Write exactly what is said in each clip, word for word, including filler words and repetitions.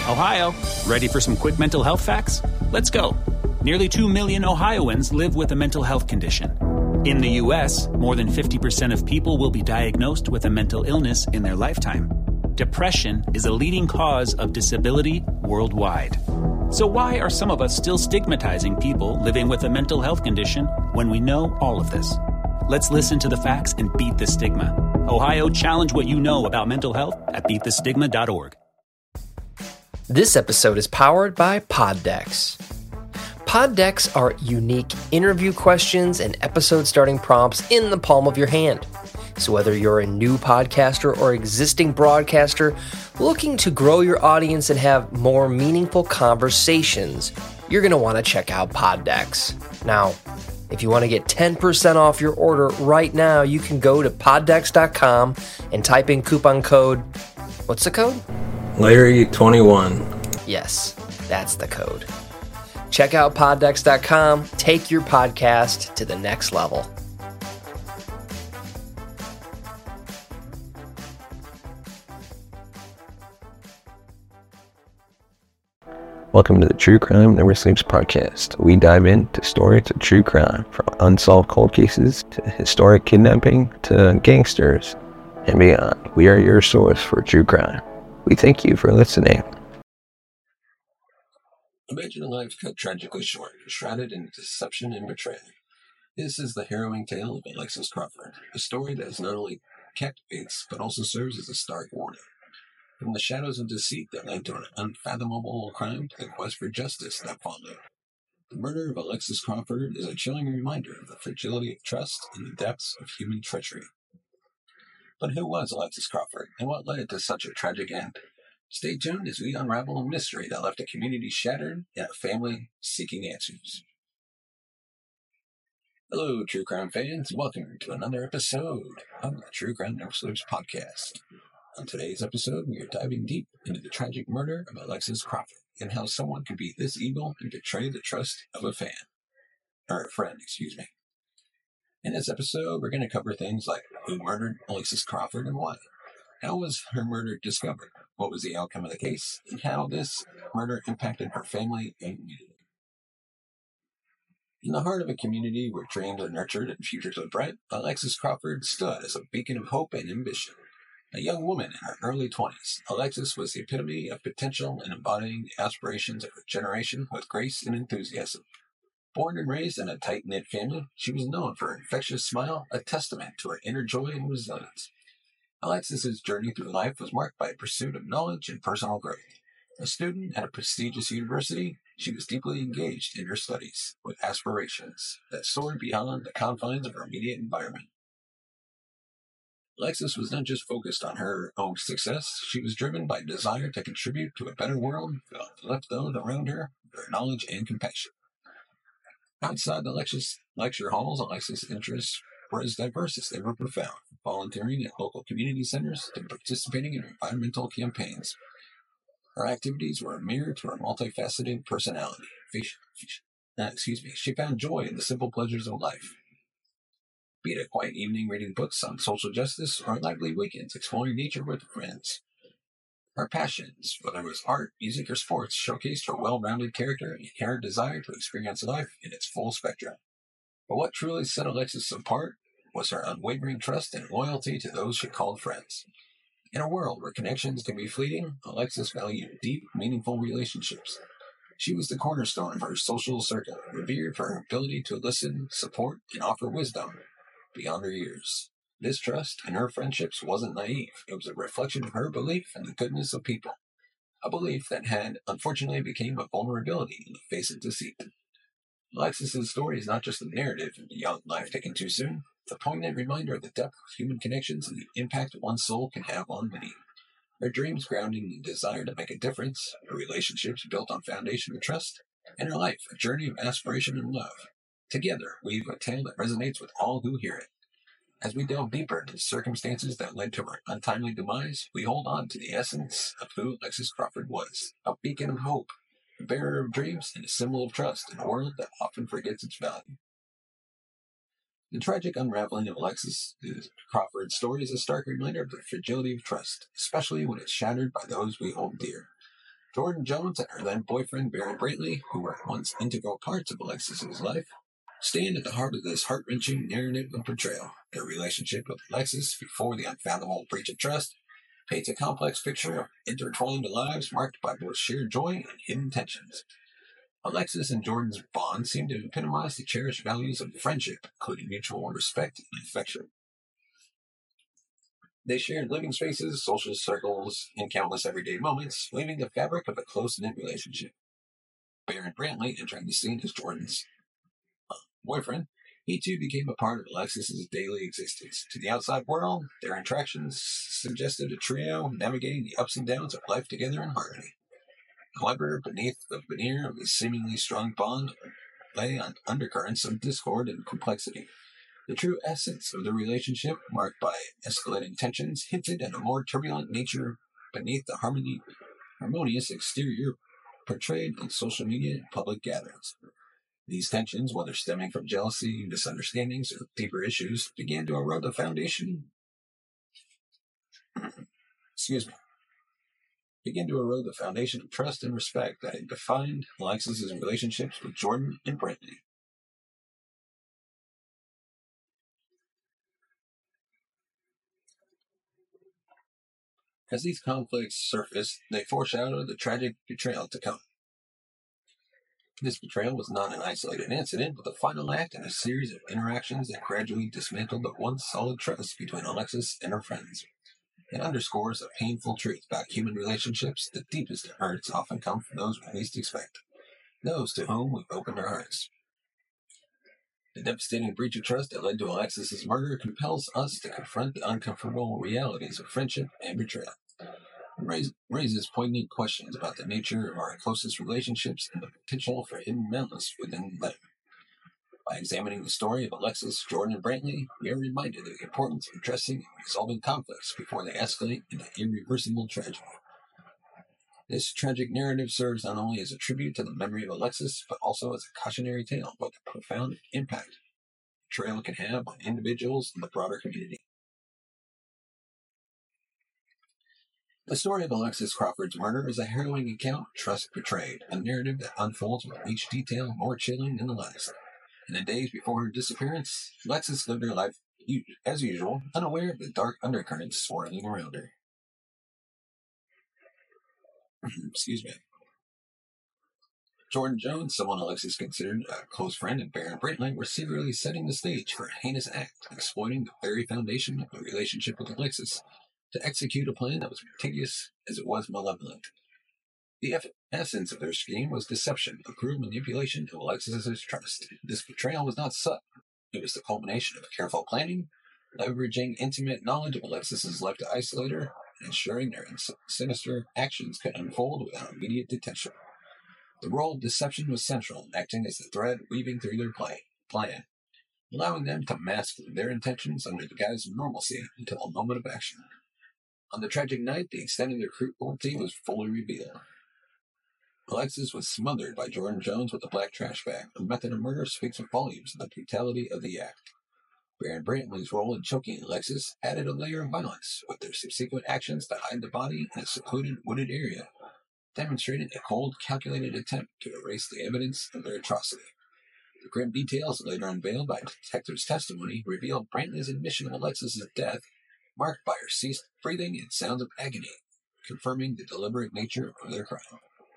Ohio, ready for some quick mental health facts? Let's go. Nearly two million Ohioans live with a mental health condition. In the U S, more than fifty percent of people will be diagnosed with a mental illness in their lifetime. Depression is a leading cause of disability worldwide. So why are some of us still stigmatizing people living with a mental health condition when we know all of this? Let's listen to the facts and beat the stigma. Ohio, challenge what you know about mental health at beat the stigma dot org. This episode is powered by Poddex. Poddex are unique interview questions and episode starting prompts in the palm of your hand. So whether you're a new podcaster or existing broadcaster looking to grow your audience and have more meaningful conversations, you're going to want to check out Poddex. Now, if you want to get ten percent off your order right now, you can go to poddex dot com and type in coupon code. What's the code? Larry twenty-one. Yes, that's the code. Check out poddex dot com. Take your podcast to the next level. Welcome to the True Crime Never Sleeps podcast. We dive into stories of true crime, from unsolved cold cases to historic kidnapping to gangsters and beyond. We are your source for true crime. We thank you for listening. Imagine a life cut tragically short, shrouded in deception and betrayal. This is the harrowing tale of Alexis Crawford, a story that has not only captivates, but also serves as a stark warning. From the shadows of deceit that led to an unfathomable crime to the quest for justice that followed. The murder of Alexis Crawford is a chilling reminder of the fragility of trust and the depths of human treachery. But who was Alexis Crawford, and what led to such a tragic end? Stay tuned as we unravel a mystery that left a community shattered and a family seeking answers. Hello, True Crime fans. Welcome to another episode of the True Crime Never Sleeps podcast. On today's episode, we are diving deep into the tragic murder of Alexis Crawford and how someone could be this evil and betray the trust of a fan. Or a friend, excuse me. In this episode, we're going to cover things like who murdered Alexis Crawford and why. How was her murder discovered? What was the outcome of the case? And how this murder impacted her family and community. In the heart of a community where dreams are nurtured and futures are bright, Alexis Crawford stood as a beacon of hope and ambition. A young woman in her early twenties, Alexis was the epitome of potential and embodying the aspirations of her generation with grace and enthusiasm. Born and raised in a tight-knit family, she was known for her infectious smile, a testament to her inner joy and resilience. Alexis's journey through life was marked by a pursuit of knowledge and personal growth. A student at a prestigious university, she was deeply engaged in her studies, with aspirations that soared beyond the confines of her immediate environment. Alexis was not just focused on her own success, she was driven by a desire to contribute to a better world, to uplift those around her with her knowledge and compassion. Outside the lecture, lecture halls, Alexis' interests were as diverse as they were profound, volunteering at local community centers to participating in environmental campaigns. Her activities were a mirror to her multifaceted personality. Uh, excuse me. She found joy in the simple pleasures of life. Be it a quiet evening reading books on social justice or lively weekends exploring nature with friends. Her passions, whether it was art, music, or sports, showcased her well-rounded character and inherent desire to experience life in its full spectrum. But what truly set Alexis apart was her unwavering trust and loyalty to those she called friends. In a world where connections can be fleeting, Alexis valued deep, meaningful relationships. She was the cornerstone of her social circle, revered for her ability to listen, support, and offer wisdom beyond her years. This trust in her friendships wasn't naive. It was a reflection of her belief in the goodness of people. A belief that had, unfortunately, become a vulnerability in the face of deceit. Alexis' story is not just a narrative of a young life taken too soon. It's a poignant reminder of the depth of human connections and the impact one's soul can have on many. Her dreams grounding in the desire to make a difference, her relationships built on foundation of trust, and her life a journey of aspiration and love. Together, weave a tale that resonates with all who hear it. As we delve deeper into the circumstances that led to her untimely demise, we hold on to the essence of who Alexis Crawford was, a beacon of hope, a bearer of dreams, and a symbol of trust in a world that often forgets its value. The tragic unraveling of Alexis Crawford's story is a stark reminder of the fragility of trust, especially when it's shattered by those we hold dear. Jordan Jones and her then boyfriend Barry Brantley, who were once integral parts of Alexis's life, stand at the heart of this heart-wrenching narrative and portrayal. Their relationship with Alexis before the unfathomable breach of trust paints a complex picture of intertwined lives marked by both sheer joy and hidden tensions. Alexis and Jordan's bond seem to epitomize the cherished values of friendship, including mutual respect and affection. They shared living spaces, social circles, and countless everyday moments, weaving the fabric of a close-knit relationship. Barron Brantley, entering the scene as Jordan's uh, boyfriend, he too became a part of Alexis's daily existence. To the outside world, their interactions suggested a trio navigating the ups and downs of life together in harmony. However, beneath the veneer of this seemingly strong bond lay on undercurrents of discord and complexity. The true essence of the relationship, marked by escalating tensions, hinted at a more turbulent nature beneath the harmony, harmonious exterior portrayed on social media and public gatherings. These tensions, whether stemming from jealousy, misunderstandings, or deeper issues, began to erode the foundation. excuse me. Began to erode the foundation of trust and respect that had defined Alexis's relationships with Jordan and Brantley. As these conflicts surfaced, they foreshadowed the tragic betrayal to come. This betrayal was not an isolated incident, but the final act in a series of interactions that gradually dismantled the once solid trust between Alexis and her friends. It underscores a painful truth about human relationships. The deepest hurts often come from those we least expect, those to whom we've opened our hearts. The devastating breach of trust that led to Alexis's murder compels us to confront the uncomfortable realities of friendship and betrayal. It raise, raises poignant questions about the nature of our closest relationships and the potential for hidden malice within them. By examining the story of Alexis, Jordan, and Brantley, we are reminded of the importance of addressing and resolving conflicts before they escalate into irreversible tragedy. This tragic narrative serves not only as a tribute to the memory of Alexis, but also as a cautionary tale about the profound impact betrayal can have on individuals and the broader community. The story of Alexis Crawford's murder is a harrowing account of trust betrayed, a narrative that unfolds with each detail more chilling than the last. In the days before her disappearance, Alexis lived her life as usual, unaware of the dark undercurrents swirling around her. Excuse me. Jordan Jones, someone Alexis considered a close friend, and Barron Brantley were secretly setting the stage for a heinous act, exploiting the very foundation of the relationship with Alexis to execute a plan that was meticulous as it was malevolent. The eff- essence of their scheme was deception, a cruel manipulation of Alexis's trust. This betrayal was not subtle. It was the culmination of careful planning, leveraging intimate knowledge of Alexis's life to isolate her, and ensuring their sinister actions could unfold without immediate detection. The role of deception was central, acting as the thread weaving through their play, plan, allowing them to mask their intentions under the guise of normalcy until a moment of action. On the tragic night, the extent of their cruelty was fully revealed. Alexis was smothered by Jordan Jones with a black trash bag. The method of murder speaks volumes of the brutality of the act. Barron Brantley's role in choking Alexis added a layer of violence, with their subsequent actions to hide the body in a secluded wooded area, demonstrated a cold, calculated attempt to erase the evidence of their atrocity. The grim details later unveiled by detectives' testimony revealed Brantley's admission of Alexis's death, marked by her ceased breathing and sounds of agony, confirming the deliberate nature of their crime.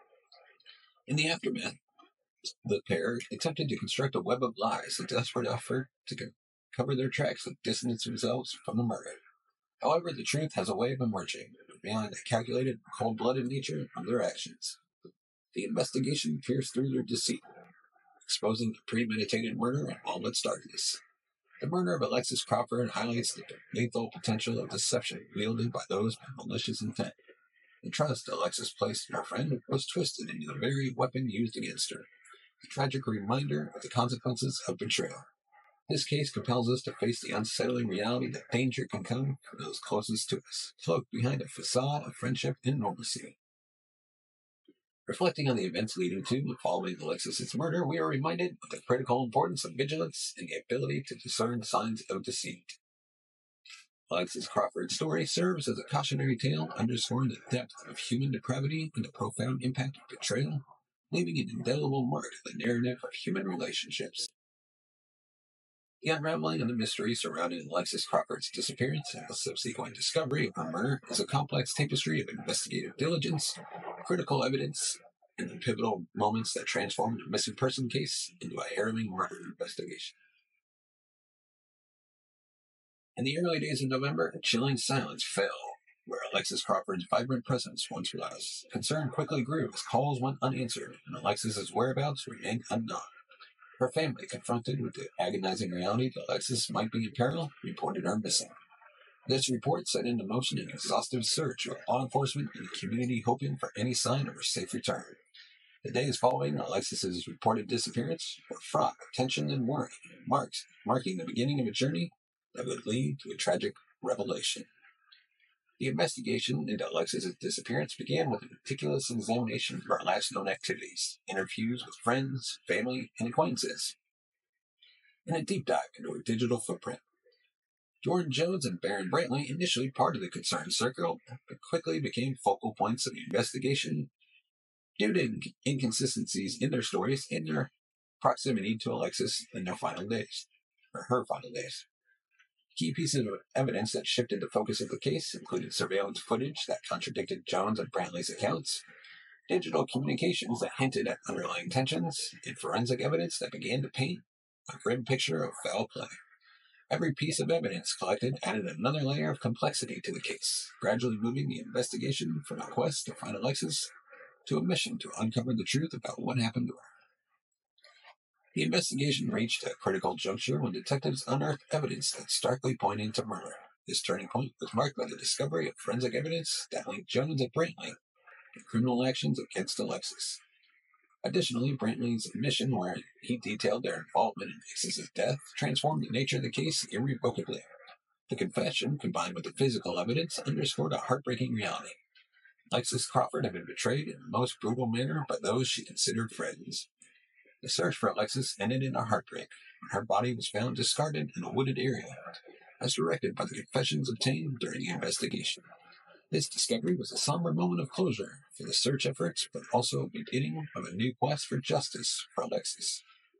In the aftermath, the pair attempted to construct a web of lies, a desperate effort to co- cover their tracks and distance themselves from the murder. However, the truth has a way of emerging, revealing the calculated, cold-blooded nature of their actions. The investigation pierced through their deceit, exposing the premeditated murder in all its darkness. The murder of Alexis Crawford highlights the lethal potential of deception wielded by those with malicious intent. The trust Alexis placed in her friend was twisted into the very weapon used against her, a tragic reminder of the consequences of betrayal. This case compels us to face the unsettling reality that danger can come from those closest to us, cloaked behind a facade of friendship and normalcy. Reflecting on the events leading to and following Alexis's murder, we are reminded of the critical importance of vigilance and the ability to discern signs of deceit. Alexis Crawford's story serves as a cautionary tale underscoring the depth of human depravity and the profound impact of betrayal, leaving an indelible mark in the narrative of human relationships. The unraveling of the mystery surrounding Alexis Crawford's disappearance and the subsequent discovery of her murder is a complex tapestry of investigative diligence, critical evidence, and the pivotal moments that transformed a missing person case into a harrowing murder investigation. In the early days of November, a chilling silence fell, where Alexis Crawford's vibrant presence once was. Concern quickly grew as calls went unanswered, and Alexis's whereabouts remained unknown. Her family, confronted with the agonizing reality that Alexis might be in peril, reported her missing. This report set into motion an exhaustive search with law enforcement and the community hoping for any sign of her safe return. The days following Alexis's reported disappearance were fraught with tension and worry, marked, marking the beginning of a journey that would lead to a tragic revelation. The investigation into Alexis's disappearance began with a meticulous examination of her last known activities, interviews with friends, family, and acquaintances, and a deep dive into her digital footprint. Jordan Jones and Baron Brantley, initially part of the concerned circle, but quickly became focal points of the investigation due to inconsistencies in their stories and their proximity to Alexis in their final days, or her final days. Key pieces of evidence that shifted the focus of the case included surveillance footage that contradicted Jones and Brantley's accounts, digital communications that hinted at underlying tensions, and forensic evidence that began to paint a grim picture of foul play. Every piece of evidence collected added another layer of complexity to the case, gradually moving the investigation from a quest to find Alexis to a mission to uncover the truth about what happened to her. The investigation reached a critical juncture when detectives unearthed evidence that starkly pointed to murder. This turning point was marked by the discovery of forensic evidence that linked Jones and Brantley to criminal actions against Alexis. Additionally, Brantley's admission, where he detailed their involvement in Alexis's death, transformed the nature of the case irrevocably. The confession, combined with the physical evidence, underscored a heartbreaking reality. Alexis Crawford had been betrayed in the most brutal manner by those she considered friends. The search for Alexis ended in a heartbreak when her body was found discarded in a wooded area, as directed by the confessions obtained during the investigation. This discovery was a somber moment of closure for the search efforts, but also a beginning of a new quest for justice for Alexis.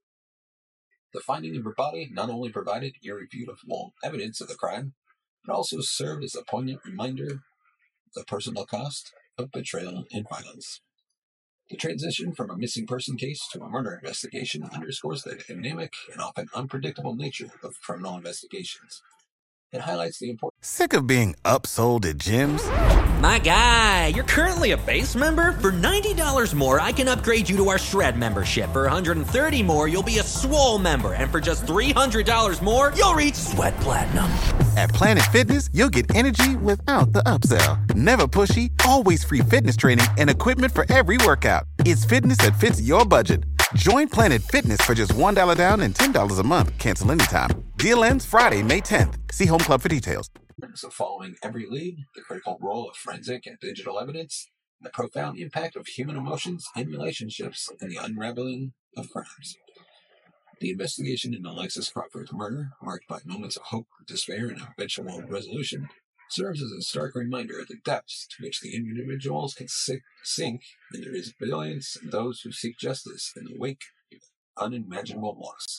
The finding of her body not only provided irrefutable evidence of the crime, but also served as a poignant reminder of the personal cost of betrayal and violence. The transition from a missing person case to a murder investigation underscores the dynamic and often unpredictable nature of criminal investigations. It highlights the importance. Sick of being upsold at gyms? My guy, you're currently a base member? For ninety dollars more, I can upgrade you to our Shred membership. For one hundred thirty dollars more, you'll be a Swole member. And for just three hundred dollars more, you'll reach Sweat Platinum. At Planet Fitness, you'll get energy without the upsell. Never pushy, always free fitness training and equipment for every workout. It's fitness that fits your budget. Join Planet Fitness for just one dollar down and ten dollars a month. Cancel anytime. Deal ends Friday, May tenth. See Home Club for details. So following every lead, the critical role of forensic and digital evidence, and the profound impact of human emotions and relationships in the unraveling of crimes. The investigation into Alexis Crawford's murder, marked by moments of hope, despair, and eventual resolution, serves as a stark reminder of the depths to which the individuals can sink in the resilience of those who seek justice in the wake of unimaginable loss.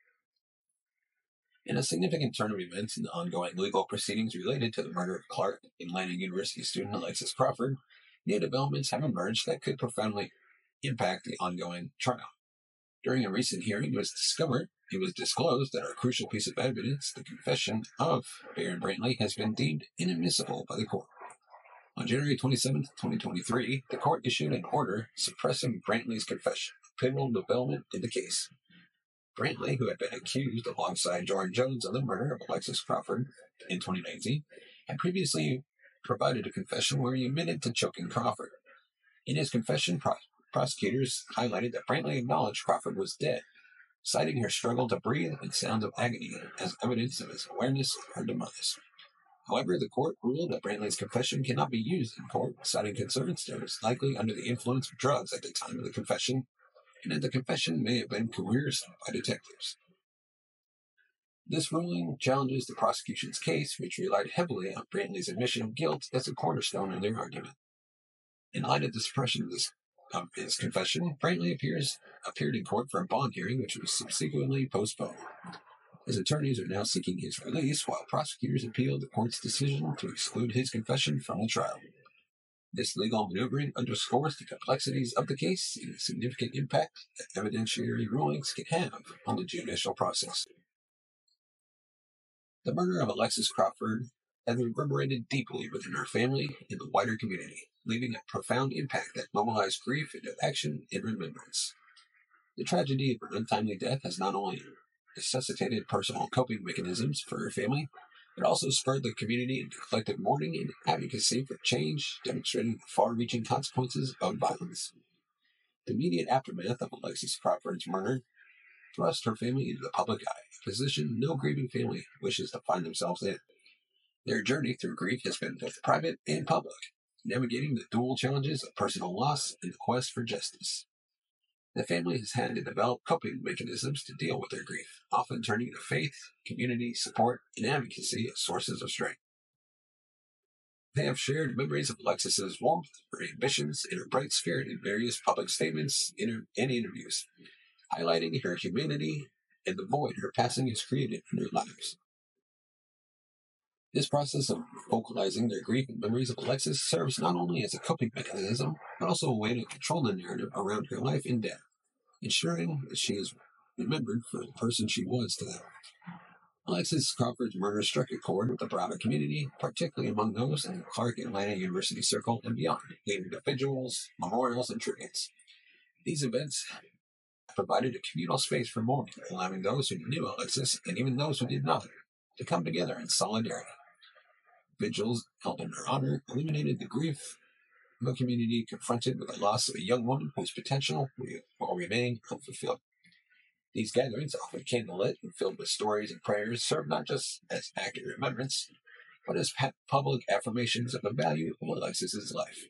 In a significant turn of events in the ongoing legal proceedings related to the murder of Clark and Atlanta University student Alexis Crawford, new developments have emerged that could profoundly impact the ongoing trial. During a recent hearing, it was discovered, it was disclosed that a crucial piece of evidence, the confession of Baron Brantley, has been deemed inadmissible by the court. On January twenty-seventh, twenty twenty-three, the court issued an order suppressing Brantley's confession, a pivotal development in the case. Brantley, who had been accused alongside Jordan Jones of the murder of Alexis Crawford in twenty nineteen, had previously provided a confession where he admitted to choking Crawford. In his confession, pro- prosecutors highlighted that Brantley acknowledged Crawford was dead, citing her struggle to breathe and sounds of agony as evidence of his awareness of her demise. However, the court ruled that Brantley's confession cannot be used in court, citing concerns that he was likely under the influence of drugs at the time of the confession, and that the confession may have been coerced by detectives. This ruling challenges the prosecution's case, which relied heavily on Brantley's admission of guilt as a cornerstone in their argument. In light of the suppression of, this, of his confession, Brantley appears, appeared in court for a bond hearing, which was subsequently postponed. His attorneys are now seeking his release, while prosecutors appealed the court's decision to exclude his confession from the trial. This legal maneuvering underscores the complexities of the case and the significant impact that evidentiary rulings can have on the judicial process. The murder of Alexis Crawford has reverberated deeply within her family and the wider community, leaving a profound impact that mobilized grief into action and remembrance. The tragedy of her untimely death has not only necessitated personal coping mechanisms for her family, but also spurred the community into collective mourning and advocacy for change, demonstrating the far-reaching consequences of violence. The immediate aftermath of Alexis Crawford's murder thrust her family into the public eye, a position no grieving family wishes to find themselves in. Their journey through grief has been both private and public, navigating the dual challenges of personal loss and the quest for justice. The family has had to develop coping mechanisms to deal with their grief, often turning to faith, community, support, and advocacy as sources of strength. They have shared memories of Alexis's warmth, her ambitions, and her bright spirit in various public statements and interviews, highlighting her humanity and the void her passing has created in their lives. This process of vocalizing their grief and memories of Alexis serves not only as a coping mechanism, but also a way to control the narrative around her life and death, ensuring that she is remembered for the person she was to them. Alexis Crawford's murder struck a chord with the broader community, particularly among those in the Clark Atlanta University Circle and beyond, leading to vigils, memorials, and tributes. These events provided a communal space for mourning, allowing those who knew Alexis, and even those who did not, to come together in solidarity. Vigils held in her honor illuminated the grief of a community confronted with the loss of a young woman whose potential will remain unfulfilled. These gatherings, often candlelit and filled with stories and prayers, serve not just as active remembrance, but as public affirmations of the value of Alexis's life.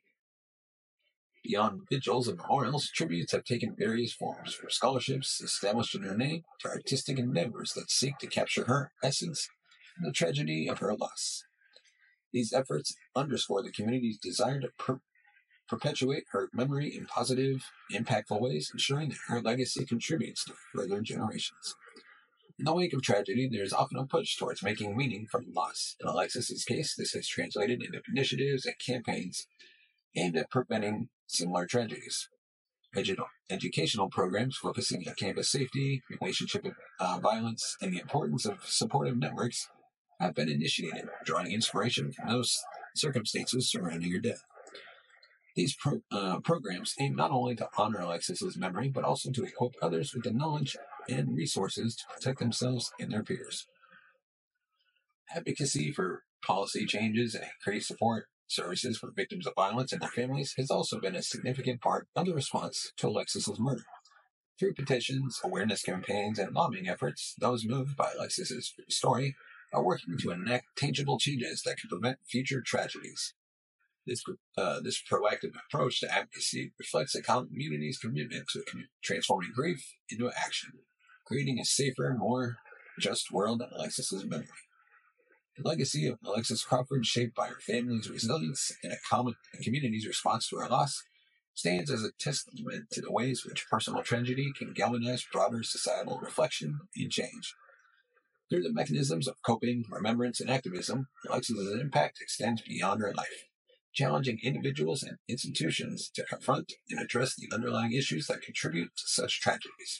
Beyond vigils and memorials, tributes have taken various forms, from scholarships established in her name to artistic endeavors that seek to capture her essence and the tragedy of her loss. These efforts underscore the community's desire to per- perpetuate her memory in positive, impactful ways, ensuring that her legacy contributes to further generations. In the wake of tragedy, there is often a push towards making meaning from loss. In Alexis's case, this has translated into initiatives and campaigns aimed at preventing similar tragedies. Edu- educational programs focusing on campus safety, relationship uh, violence, and the importance of supportive networks have been initiated, drawing inspiration from those circumstances surrounding her death. These pro- uh, programs aim not only to honor Alexis's memory, but also to equip others with the knowledge and resources to protect themselves and their peers. Advocacy for policy changes and increased support services for victims of violence and their families has also been a significant part of the response to Alexis's murder. Through petitions, awareness campaigns, and lobbying efforts, those moved by Alexis's story are working to enact tangible changes that can prevent future tragedies. This uh, this proactive approach to advocacy reflects a community's commitment to transforming grief into action, creating a safer, more just world in Alexis's memory. The legacy of Alexis Crawford, shaped by her family's resilience and a common community's response to her loss, stands as a testament to the ways in which personal tragedy can galvanize broader societal reflection and change. Through the mechanisms of coping, remembrance, and activism, Alexis's impact extends beyond her life, challenging individuals and institutions to confront and address the underlying issues that contribute to such tragedies.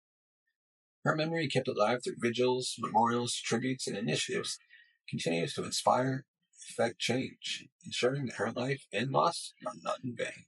Her memory, kept alive through vigils, memorials, tributes, and initiatives, continues to inspire and effect change, ensuring that her life and loss are not in vain.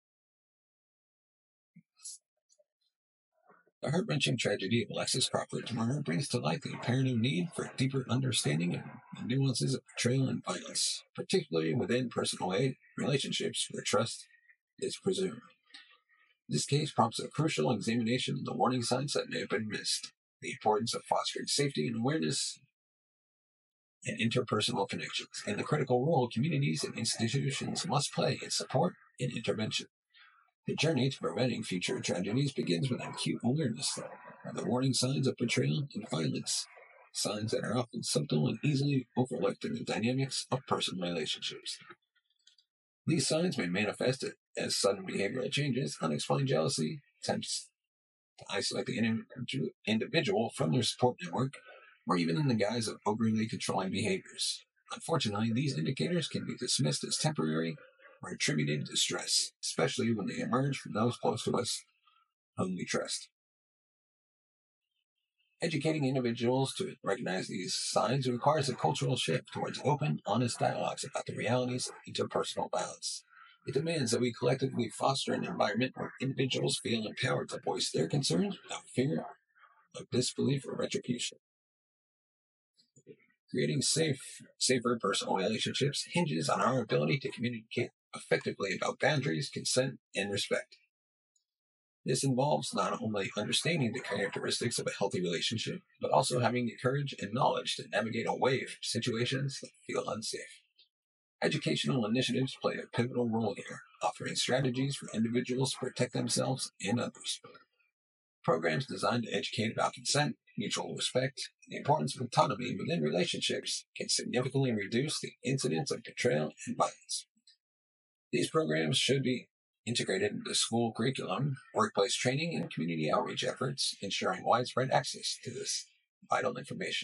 The heart-wrenching tragedy of Alexis Crawford's murder brings to light the imperative need for deeper understanding of the nuances of betrayal and violence, particularly within personal aid relationships where trust is presumed. This case prompts a crucial examination of the warning signs that may have been missed, the importance of fostering safety and awareness, and interpersonal connections, and the critical role communities and institutions must play in support and intervention. The journey to preventing future tragedies begins with acute awareness of the warning signs of betrayal and violence signs that are often subtle and easily overlooked in the dynamics of personal relationships. These signs may manifest as sudden behavioral changes, unexplained jealousy, attempts to isolate the individual from their support network, or even in the guise of overly controlling behaviors. Unfortunately, these indicators can be dismissed as temporary or attributed to stress, especially when they emerge from those close to us whom we trust. Educating individuals to recognize these signs requires a cultural shift towards open, honest dialogues about the realities of interpersonal violence. It demands that we collectively foster an environment where individuals feel empowered to voice their concerns without fear of disbelief or retribution. Creating safe, safer personal relationships hinges on our ability to communicate effectively about boundaries, consent, and respect. This involves not only understanding the characteristics of a healthy relationship, but also having the courage and knowledge to navigate away from situations that feel unsafe. Educational initiatives play a pivotal role here, offering strategies for individuals to protect themselves and others. Programs designed to educate about consent, mutual respect, and the importance of autonomy within relationships can significantly reduce the incidence of betrayal and violence. These programs should be integrated into school curriculum, workplace training, and community outreach efforts, ensuring widespread access to this vital information.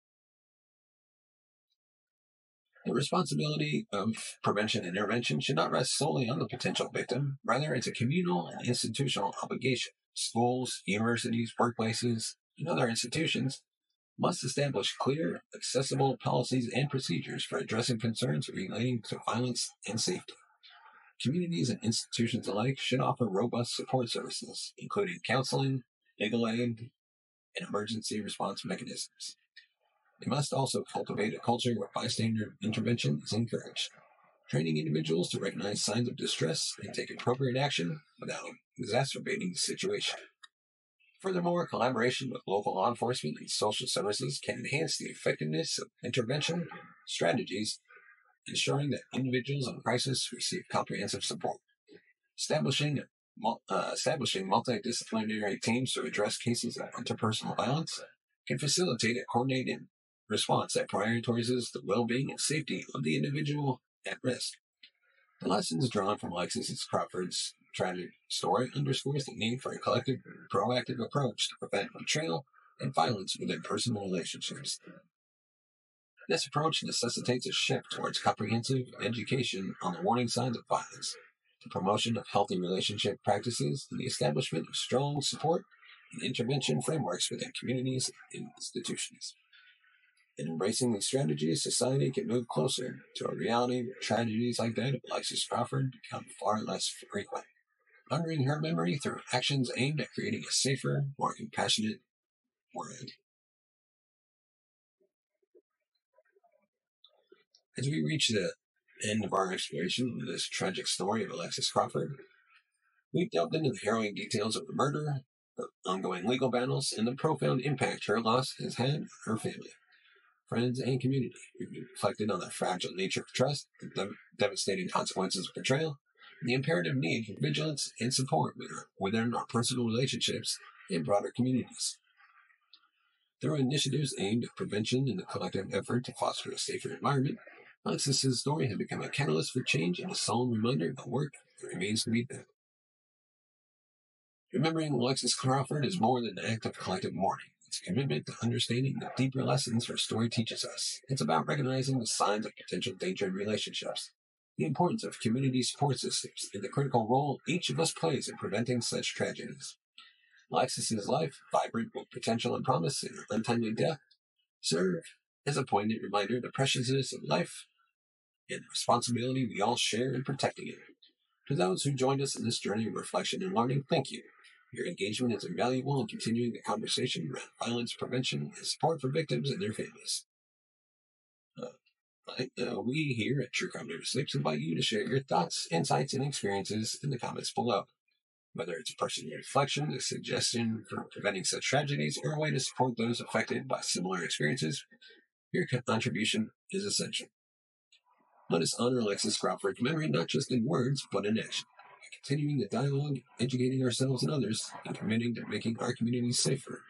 The responsibility of prevention and intervention should not rest solely on the potential victim. Rather, it's a communal and institutional obligation. Schools, universities, workplaces, and other institutions must establish clear, accessible policies and procedures for addressing concerns relating to violence and safety. Communities and institutions alike should offer robust support services, including counseling, legal aid, and emergency response mechanisms. They must also cultivate a culture where bystander intervention is encouraged, training individuals to recognize signs of distress and take appropriate action without exacerbating the situation. Furthermore, collaboration with local law enforcement and social services can enhance the effectiveness of intervention strategies, ensuring that individuals in crisis receive comprehensive support. Establishing uh, establishing multidisciplinary teams to address cases of interpersonal violence can facilitate a coordinated response that prioritizes the well-being and safety of the individual at risk. The lessons drawn from Alexis Crawford's tragic story underscores the need for a collective, proactive approach to prevent betrayal and violence within personal relationships. This approach necessitates a shift towards comprehensive education on the warning signs of violence, the promotion of healthy relationship practices, and the establishment of strong support and intervention frameworks within communities and institutions. In embracing these strategies, society can move closer to a reality where tragedies like that of Alexis Crawford become far less frequent, honoring her memory through actions aimed at creating a safer, more compassionate world. As we reach the end of our exploration of this tragic story of Alexis Crawford, we've delved into the harrowing details of the murder, the ongoing legal battles, and the profound impact her loss has had on her family, friends, and community. We've reflected on the fragile nature of trust, the dev- devastating consequences of betrayal, and the imperative need for vigilance and support within our personal relationships and broader communities. Through initiatives aimed at prevention and the collective effort to foster a safer environment, Alexis' story has become a catalyst for change and a solemn reminder of the work that remains to be done. Remembering Alexis Crawford is more than an act of collective mourning. It's a commitment to understanding the deeper lessons her story teaches us. It's about recognizing the signs of potential danger in relationships, the importance of community support systems, and the critical role each of us plays in preventing such tragedies. Alexis' life, vibrant with potential and promise, and her untimely death, serve as a poignant reminder of the preciousness of life and the responsibility we all share in protecting it. To those who joined us in this journey of reflection and learning, thank you. Your engagement is invaluable in continuing the conversation around violence prevention and support for victims and their families. Uh, I, uh, we here at True Crime Never Sleeps invite you to share your thoughts, insights, and experiences in the comments below. Whether it's a personal reflection, a suggestion for preventing such tragedies, or a way to support those affected by similar experiences, your contribution is essential. Let us honor Alexis Crawford's memory not just in words, but in action. By continuing the dialogue, educating ourselves and others, and committing to making our communities safer,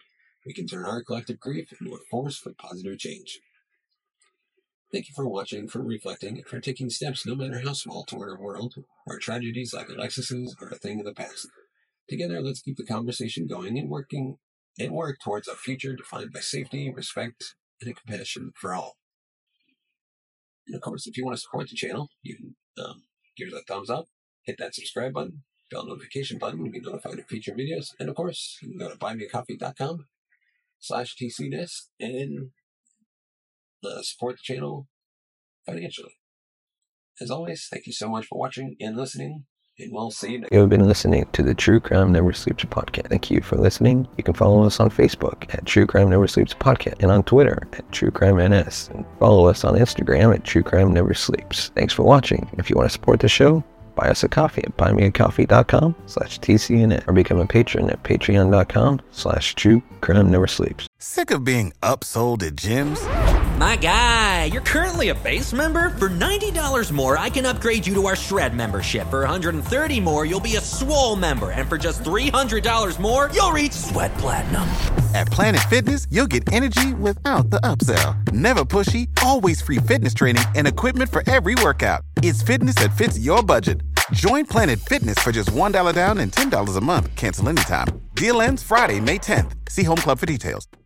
we can turn our collective grief into a force for positive change. Thank you for watching, for reflecting, and for taking steps, no matter how small, toward a world where tragedies like Alexis's are a thing of the past. Together, let's keep the conversation going and working and work towards a future defined by safety, respect, and compassion for all. And of course, if you want to support the channel, you can um, give us a thumbs up, hit that subscribe button, bell notification button to be notified of future videos, and of course, you can go to buymeacoffee.com slash tcnest and uh, support the channel financially. As always, thank you so much for watching and listening, and we'll see you next time. You have been listening to the True Crime Never Sleeps podcast. Thank you for listening. You can follow us on Facebook at True Crime Never Sleeps podcast and on Twitter at True Crime N S. And follow us on Instagram at True Crime Never Sleeps. Thanks for watching. If you want to support the show, buy us a coffee at buymeacoffee.com slash TCNN or become a patron at patreon.com slash True Crime Never Sleeps. Sick of being upsold at gyms? My guy, you're currently a base member? For ninety dollars more, I can upgrade you to our Shred membership. For one hundred thirty dollars more, you'll be a Swole member. And for just three hundred dollars more, you'll reach Sweat Platinum. At Planet Fitness, you'll get energy without the upsell. Never pushy, always free fitness training and equipment for every workout. It's fitness that fits your budget. Join Planet Fitness for just one dollar down and ten dollars a month. Cancel anytime. Deal ends Friday, May tenth. See Home Club for details.